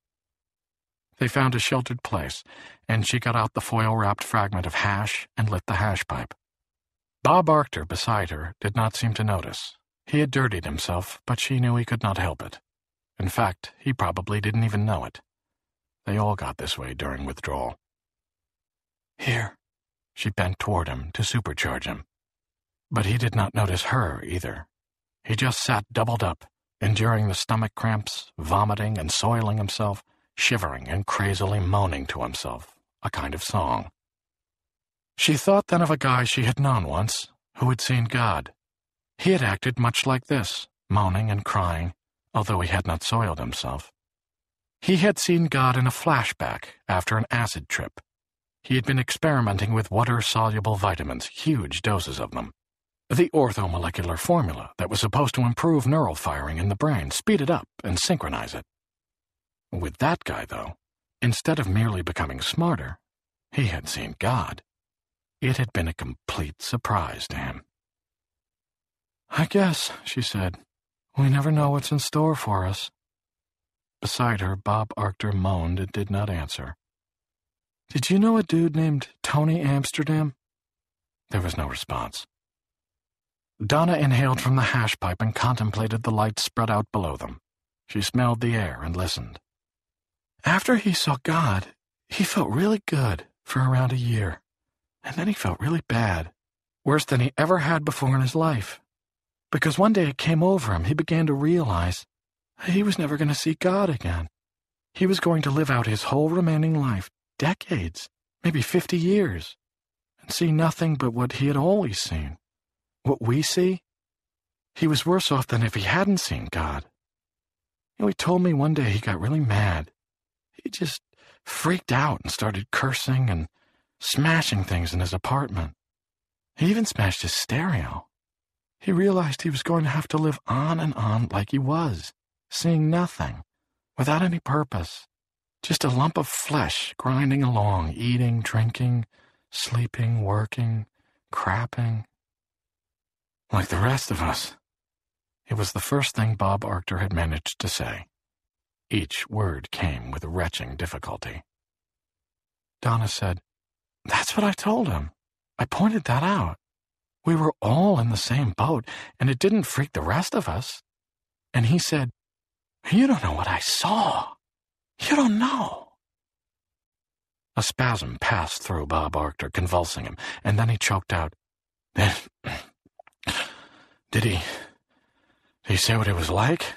They found a sheltered place, and she got out the foil-wrapped fragment of hash and lit the hash pipe. Bob Arctor, beside her, did not seem to notice. He had dirtied himself, but she knew he could not help it. In fact, he probably didn't even know it. They all got this way during withdrawal. "Here." She bent toward him to supercharge him. But he did not notice her either. He just sat doubled up, enduring the stomach cramps, vomiting and soiling himself, shivering and crazily moaning to himself, a kind of song. She thought then of a guy she had known once, who had seen God. He had acted much like this, moaning and crying, although he had not soiled himself. He had seen God in a flashback after an acid trip. He had been experimenting with water-soluble vitamins, huge doses of them. The orthomolecular formula that was supposed to improve neural firing in the brain, speed it up, and synchronize it. With that guy, though, instead of merely becoming smarter, he had seen God. It had been a complete surprise to him. "I guess," she said, "we never know what's in store for us." Beside her, Bob Arctor moaned and did not answer. "Did you know a dude named Tony Amsterdam?" There was no response. Donna inhaled from the hash pipe and contemplated the lights spread out below them. She smelled the air and listened. "After he saw God, he felt really good for around a year. And then he felt really bad, worse than he ever had before in his life. Because one day it came over him, he began to realize he was never going to see God again. He was going to live out his whole remaining life, decades, maybe fifty years, and see nothing but what he had always seen. What we see? He was worse off than if he hadn't seen God. You know, he told me one day he got really mad. He just freaked out and started cursing and smashing things in his apartment. He even smashed his stereo. He realized he was going to have to live on and on like he was, seeing nothing, without any purpose, just a lump of flesh grinding along, eating, drinking, sleeping, working, crapping. Like the rest of us. It was the first thing Bob Arctor had managed to say. Each word came with retching difficulty. Donna said, "That's what I told him. I pointed that out. We were all in the same boat, and it didn't freak the rest of us. And he said, 'You don't know what I saw. You don't know.'" A spasm passed through Bob Arctor, convulsing him, and then he choked out, "Then, did he, did he say what it was like?"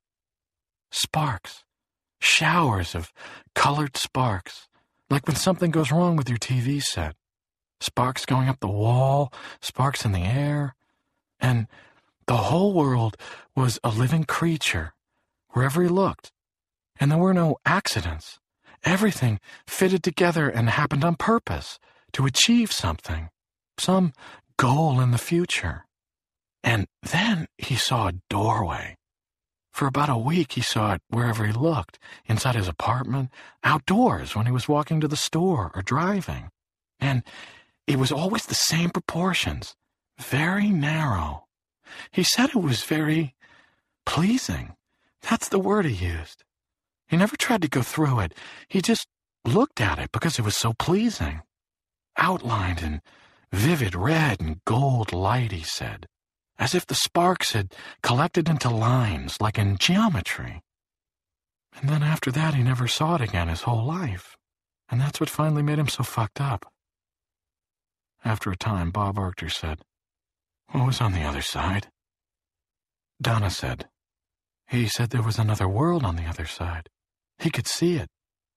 Sparks. Showers of colored sparks, like when something goes wrong with your T V set. Sparks going up the wall, sparks in the air, and the whole world was a living creature, wherever he looked. And there were no accidents. Everything fitted together and happened on purpose, to achieve something, some goal in the future. And then he saw a doorway. For about a week he saw it wherever he looked, inside his apartment, outdoors when he was walking to the store or driving. And it was always the same proportions, very narrow. He said it was very pleasing. That's the word he used. He never tried to go through it. He just looked at it because it was so pleasing. Outlined in vivid red and gold light, he said, as if the sparks had collected into lines like in geometry. And then after that, he never saw it again his whole life. And that's what finally made him so fucked up. After a time, Bob Arctor said, "What was on the other side?" Donna said, "He said there was another world on the other side. He could see it."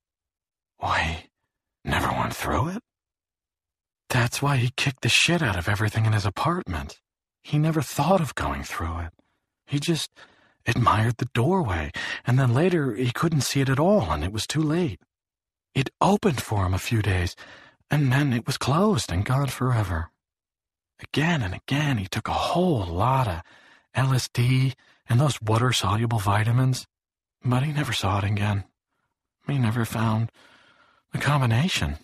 "Why, he never went through it?" "That's why he kicked the shit out of everything in his apartment. He never thought of going through it. He just admired the doorway, and then later he couldn't see it at all, and it was too late. It opened for him a few days, and then it was closed and gone forever. Again and again he took a whole lot of L S D and those water-soluble vitamins, but he never saw it again. He never found the combination."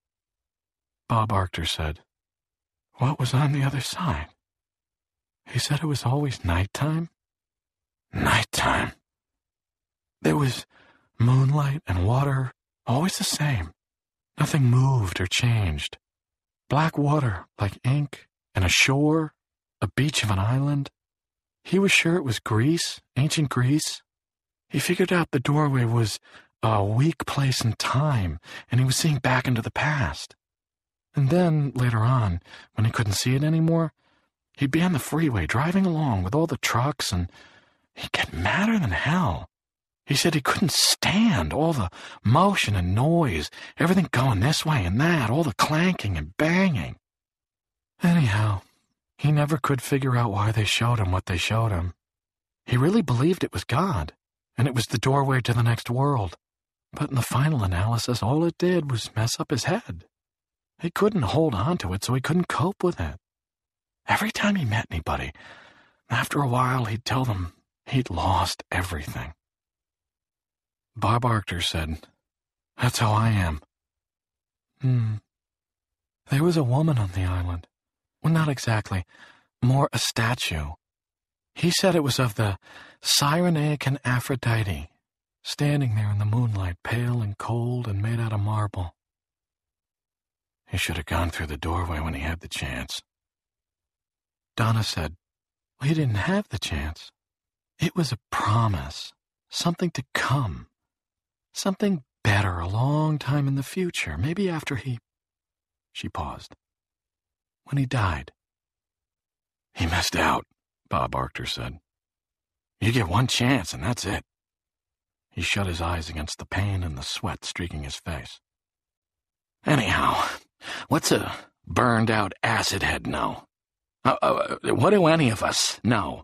Bob Arctor said, "What was on the other side?" "He said it was always nighttime." "Nighttime?" "There was moonlight and water, always the same. Nothing moved or changed. Black water like ink, and a shore, a beach of an island. He was sure it was Greece, ancient Greece. He figured out the doorway was a weak place in time, and he was seeing back into the past. And then, later on, when he couldn't see it anymore, he'd be on the freeway driving along with all the trucks, and he'd get madder than hell. He said he couldn't stand all the motion and noise, everything going this way and that, all the clanking and banging. Anyhow, he never could figure out why they showed him what they showed him. He really believed it was God, and it was the doorway to the next world. But in the final analysis, all it did was mess up his head. He couldn't hold on to it, so he couldn't cope with it. Every time he met anybody, after a while he'd tell them he'd lost everything. Bob Arctor said, "That's how I am." Hmm. There was a woman on the island. Well, not exactly. More a statue. He said it was of the Cyrenaican Aphrodite, standing there in the moonlight, pale and cold and made out of marble. He should have gone through the doorway when he had the chance. Donna said, "Well, he didn't have the chance. It was a promise, something to come. Something better a long time in the future, maybe after he..." She paused. "When he died." "He missed out," Bob Arctor said. "You get one chance and that's it." He shut his eyes against the pain and the sweat streaking his face. "Anyhow, what's a burned-out acid head know? Uh, uh, what do any of us know?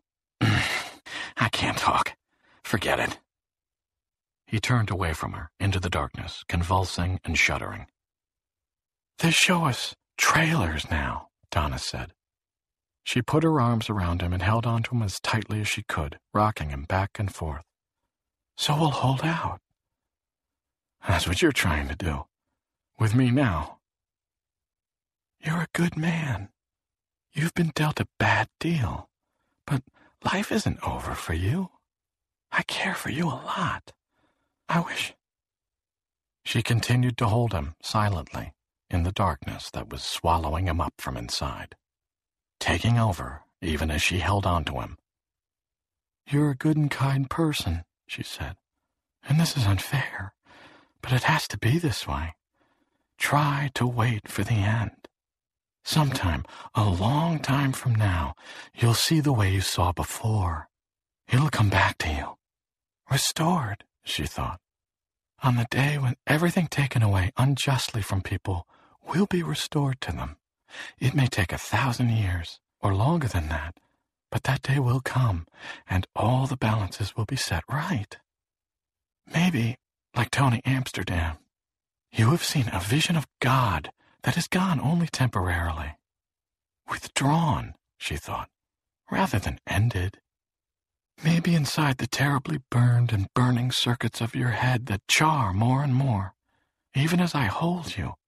I can't talk. Forget it." He turned away from her, into the darkness, convulsing and shuddering. "They show us trailers now," Donna said. She put her arms around him and held onto him as tightly as she could, rocking him back and forth. "So we'll hold out." "That's what you're trying to do. With me now." "You're a good man. You've been dealt a bad deal. But life isn't over for you. I care for you a lot. I wish..." She continued to hold him, silently, in the darkness that was swallowing him up from inside, taking over even as she held on to him. "You're a good and kind person," she said, "and this is unfair, but it has to be this way. Try to wait for the end. Sometime, a long time from now, you'll see the way you saw before. It'll come back to you. Restored," she thought. "On the day when everything taken away unjustly from people will be restored to them. It may take a thousand years, or longer than that, but that day will come, and all the balances will be set right. Maybe, like Tony Amsterdam, you have seen a vision of God that is gone only temporarily. Withdrawn," she thought, "rather than ended. Maybe inside the terribly burned and burning circuits of your head that char more and more, even as I hold you,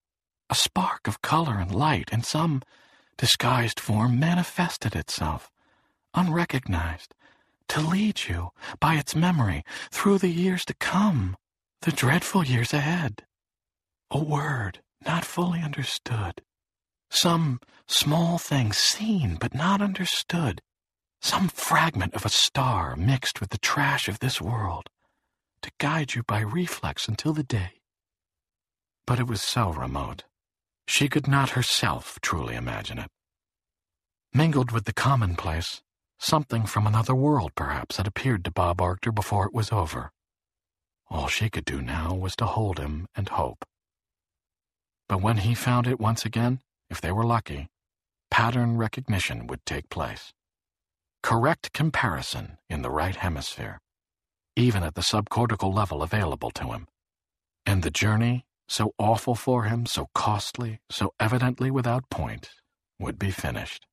A spark of color and light in some disguised form manifested itself, unrecognized, to lead you, by its memory, through the years to come, the dreadful years ahead. A word not fully understood. Some small thing seen but not understood. Some fragment of a star mixed with the trash of this world, to guide you by reflex until the day. But it was so remote. She could not herself truly imagine it. Mingled with the commonplace, something from another world perhaps had appeared to Bob Arctor before it was over. All she could do now was to hold him and hope. But when he found it once again, if they were lucky, pattern recognition would take place. Correct comparison in the right hemisphere, even at the subcortical level available to him. And the journey, so awful for him, so costly, so evidently without point, would be finished.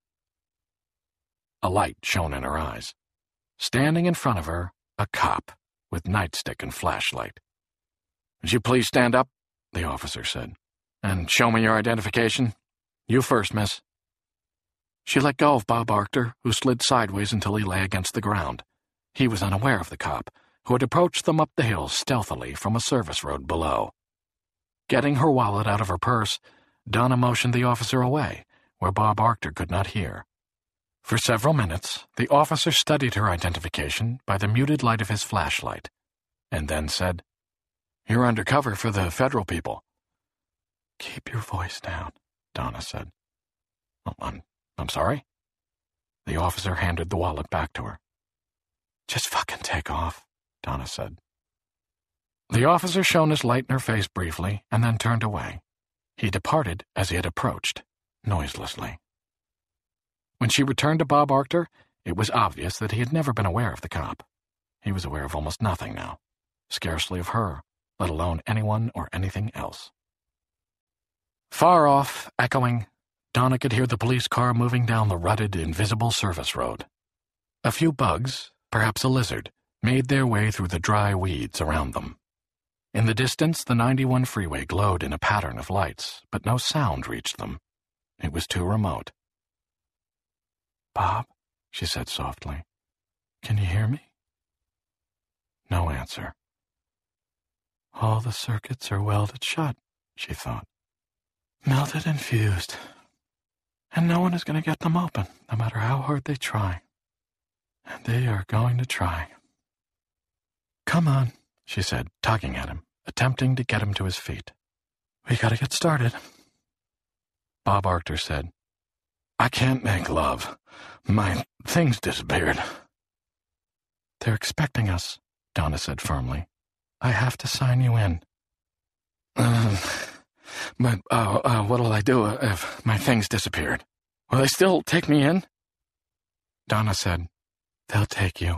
A light shone in her eyes. Standing in front of her, a cop, with nightstick and flashlight. "Would you please stand up?" the officer said. "And show me your identification. You first, miss." She let go of Bob Arctor, who slid sideways until he lay against the ground. He was unaware of the cop, who had approached them up the hill stealthily from a service road below. Getting her wallet out of her purse, Donna motioned the officer away, where Bob Arctor could not hear. For several minutes, the officer studied her identification by the muted light of his flashlight, and then said, "You're undercover for the federal people." "Keep your voice down," Donna said. Oh, I'm, I'm sorry." The officer handed the wallet back to her. "Just fucking take off," Donna said. The officer shone his light in her face briefly and then turned away. He departed as he had approached, noiselessly. When she returned to Bob Arctor, it was obvious that he had never been aware of the cop. He was aware of almost nothing now, scarcely of her, let alone anyone or anything else. Far off, echoing, Donna could hear the police car moving down the rutted, invisible service road. A few bugs, perhaps a lizard, made their way through the dry weeds around them. In the distance, the ninety-one freeway glowed in a pattern of lights, but no sound reached them. It was too remote. "Bob," she said softly, "can you hear me?" No answer. All the circuits are welded shut, she thought. Melted and fused. And no one is going to get them open, no matter how hard they try. And they are going to try. "Come on," she said, tugging at him, attempting to get him to his feet. "We gotta get started." Bob Arctor said, "I can't make love. My things disappeared." "They're expecting us," Donna said firmly. "I have to sign you in." Uh, but uh, uh, what'll I do if my things disappeared? Will they still take me in? Donna said, "They'll take you."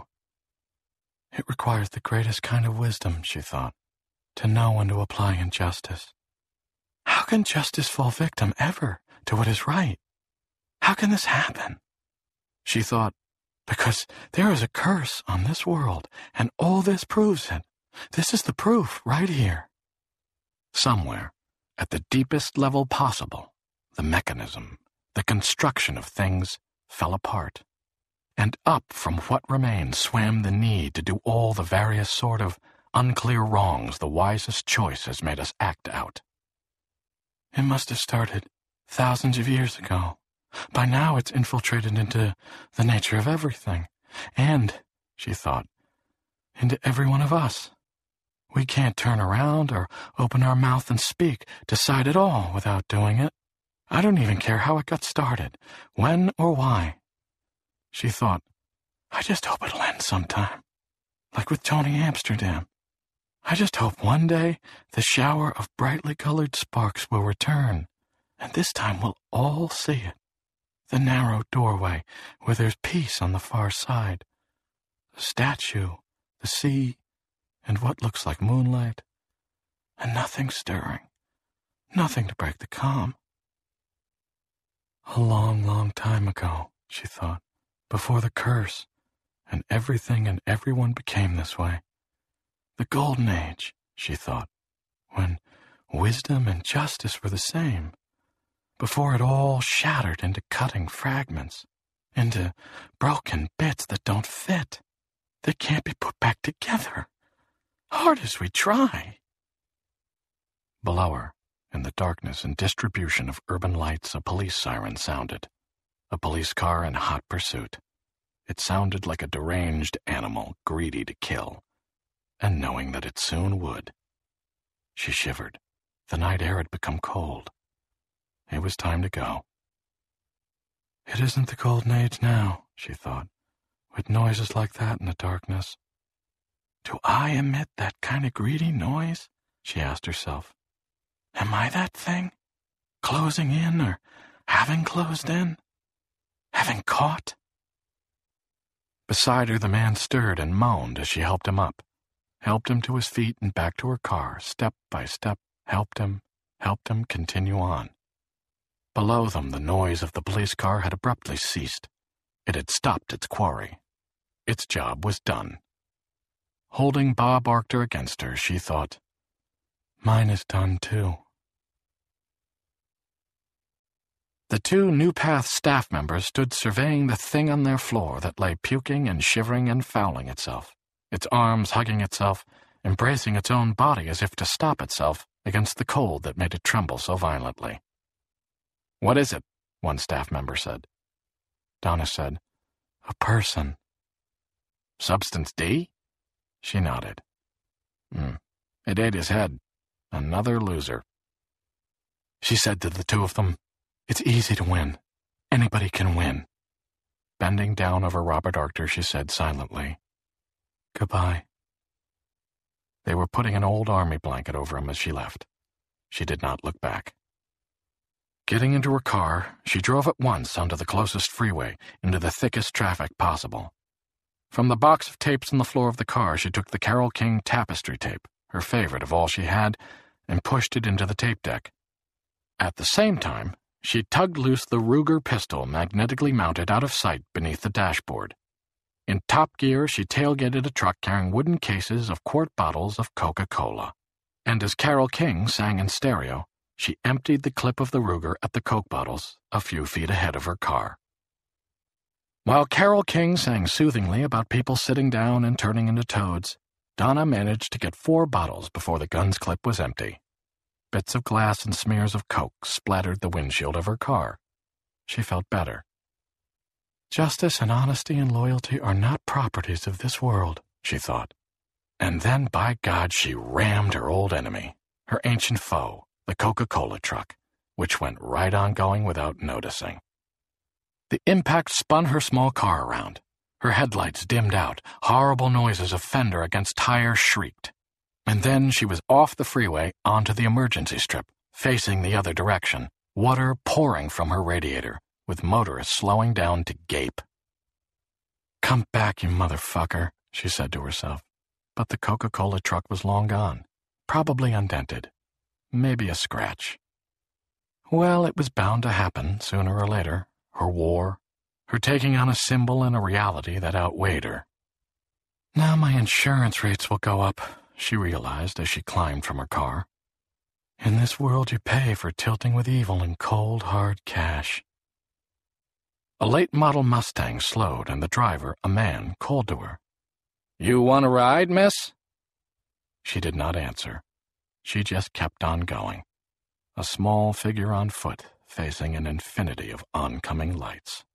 It requires the greatest kind of wisdom, she thought, to know when to apply injustice. How can justice fall victim ever to what is right? How can this happen? She thought, because there is a curse on this world, and all this proves it. This is the proof right here. Somewhere, at the deepest level possible, the mechanism, the construction of things fell apart. And up from what remained swam the need to do all the various sort of unclear wrongs the wisest choice has made us act out. It must have started thousands of years ago. By now it's infiltrated into the nature of everything. And, she thought, into every one of us. We can't turn around or open our mouth and speak, decide at all without doing it. I don't even care how it got started, when or why. She thought, I just hope it'll end sometime. Like with Tony Amsterdam. I just hope one day the shower of brightly colored sparks will return, and this time we'll all see it. The narrow doorway where there's peace on the far side. The statue, the sea, and what looks like moonlight, and nothing stirring, nothing to break the calm. A long, long time ago, she thought, before the curse, and everything and everyone became this way. The Golden Age, she thought, when wisdom and justice were the same, before it all shattered into cutting fragments, into broken bits that don't fit, that can't be put back together, hard as we try. Below her, in the darkness and distribution of urban lights, a police siren sounded, a police car in hot pursuit. It sounded like a deranged animal greedy to kill, and knowing that it soon would. She shivered. The night air had become cold. It was time to go. It isn't the golden age now, she thought, with noises like that in the darkness. Do I emit that kind of greedy noise? She asked herself. Am I that thing? Closing in or having closed in? Having caught? Beside her, the man stirred and moaned as she helped him up, helped him to his feet and back to her car, step by step, helped him, helped him continue on. Below them, the noise of the police car had abruptly ceased. It had stopped its quarry. Its job was done. Holding Bob Arctor against her, she thought, mine is done too. The two New Path staff members stood surveying the thing on their floor that lay puking and shivering and fouling itself, its arms hugging itself, embracing its own body as if to stop itself against the cold that made it tremble so violently. What is it? One staff member said. Donna said, a person. Substance D? She nodded. Hmm. It ate his head. Another loser. She said to the two of them, it's easy to win. Anybody can win. Bending down over Robert Arctor, she said silently, goodbye. They were putting an old army blanket over him as she left. She did not look back. Getting into her car, she drove at once onto the closest freeway, into the thickest traffic possible. From the box of tapes on the floor of the car, she took the Carole King tapestry tape, her favorite of all she had, and pushed it into the tape deck. At the same time, she tugged loose the Ruger pistol magnetically mounted out of sight beneath the dashboard. In top gear, she tailgated a truck carrying wooden cases of quart bottles of Coca-Cola. And as Carole King sang in stereo, she emptied the clip of the Ruger at the Coke bottles a few feet ahead of her car. While Carole King sang soothingly about people sitting down and turning into toads, Donna managed to get four bottles before the gun's clip was empty. Bits of glass and smears of Coke splattered the windshield of her car. She felt better. Justice and honesty and loyalty are not properties of this world, she thought. And then, by God, she rammed her old enemy, her ancient foe, the Coca-Cola truck, which went right on going without noticing. The impact spun her small car around. Her headlights dimmed out, horrible noises of fender against tire shrieked. And then she was off the freeway onto the emergency strip, facing the other direction, water pouring from her radiator, with motorists slowing down to gape. Come back, you motherfucker, she said to herself. But the Coca-Cola truck was long gone, probably undented. Maybe a scratch. Well, it was bound to happen sooner or later. Her war, her taking on a symbol and a reality that outweighed her. Now my insurance rates will go up, she realized as she climbed from her car. In this world you pay for tilting with evil in cold, hard cash. A late-model Mustang slowed, and the driver, a man, called to her. You want a ride, miss? She did not answer. She just kept on going, a small figure on foot, facing an infinity of oncoming lights.